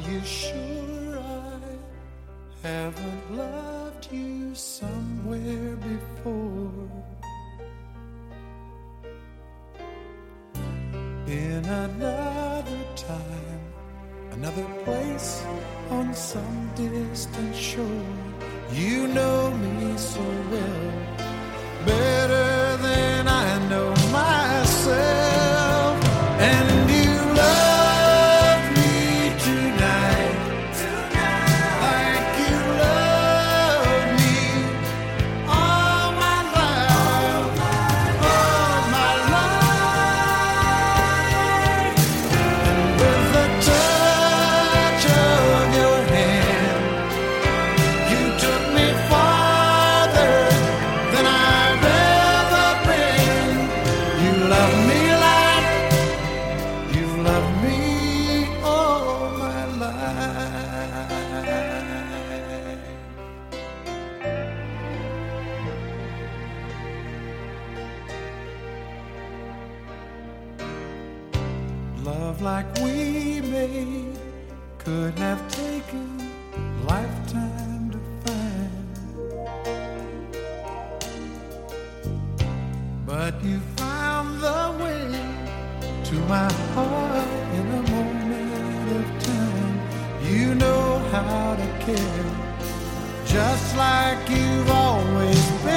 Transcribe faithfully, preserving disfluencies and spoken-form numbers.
you sure I haven't loved you somewhere before? In another time, another place, on some distant shore. You know me so well, better than I know myself. And you love me tonight, like you love me all my life, all my life. And with the touch of your hand, you took me farther than I've ever been. You love me like you love me all my life. Love like we made could have taken a lifetime to find, but you found the way to my heart in a moment of time. You know how to care, just like you've always been.